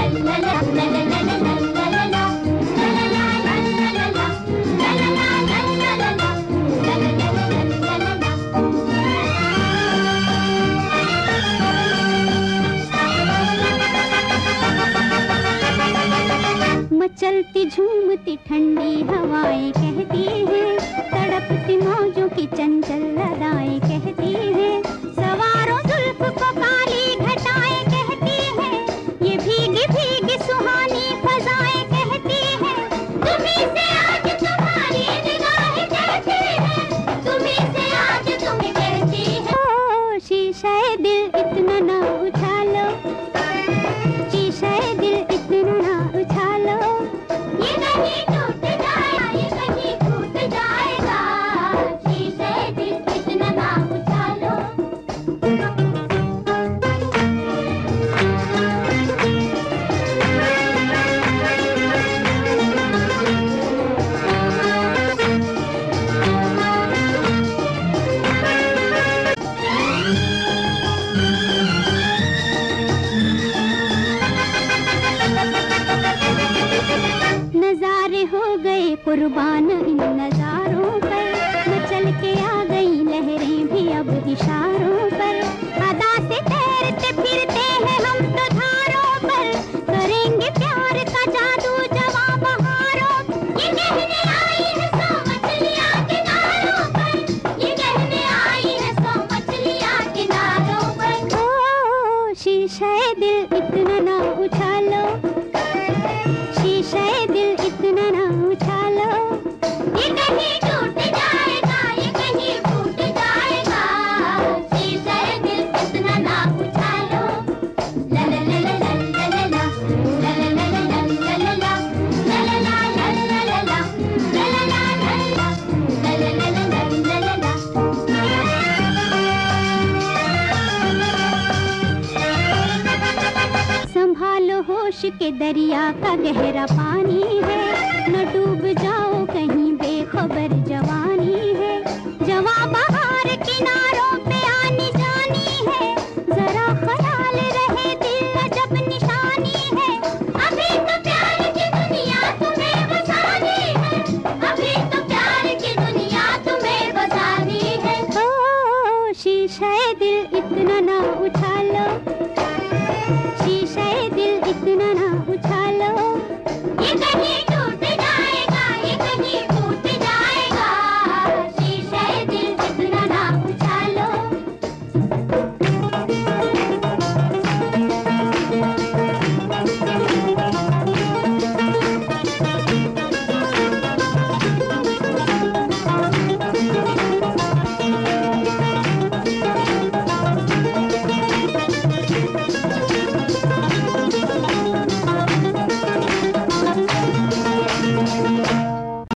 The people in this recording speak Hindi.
मचलती झूमती ठंडी हवाएं कहती हैं, तड़पती मौजों की चंचल अदाएं कहती हैं, सवारों जुल्फ को काली घटाएं कहती हैं, ये भीगी भीगी सुहानी फजाएं कहती हैं, तुम्हीं से आज तुम्हारी निगाहें कहती हैं, तुम्हीं से आज तुम कहती हैं। ओ शीशे दिल इतना ना उछालो, शीशे दिल इतना ना उछालो, ये कहीं टूट जाएगा, ये कहीं टूट जाएगा, शीशे दिल इतना ना उछालो। नजारे हो गए कुर्बान इन नजारों पर, मचल के आ गई लहरें भी अब इशारों पर, अदा से तैरते फिरते हैं हम तो धारों पर, करेंगे प्यार का जादू जवां बहारों, ये कहने आई है सौ मछलियां किनारों पर, ये कहने आई है सौ मछलियां किनारों पर। ओ शीशे दिल इतना ना उछालो, शीशे दिल इतना ना उछालो, ये कहीं टूट जाएगा, ये कहीं टूट जाएगा, शीशे दिल इतना ना उछालो। ला ला ला ला ला ला ला ला, ला ला ला ला ला ला ला ला, ला ला ला ला ला ला ला, ला ला ला ला ला, ला ला ला ला ला ला ला। संभालो होश के दरिया का गहरा पानी है, न डूब जाओ कहीं बेखबर जवानी है, जवां बहार किनारों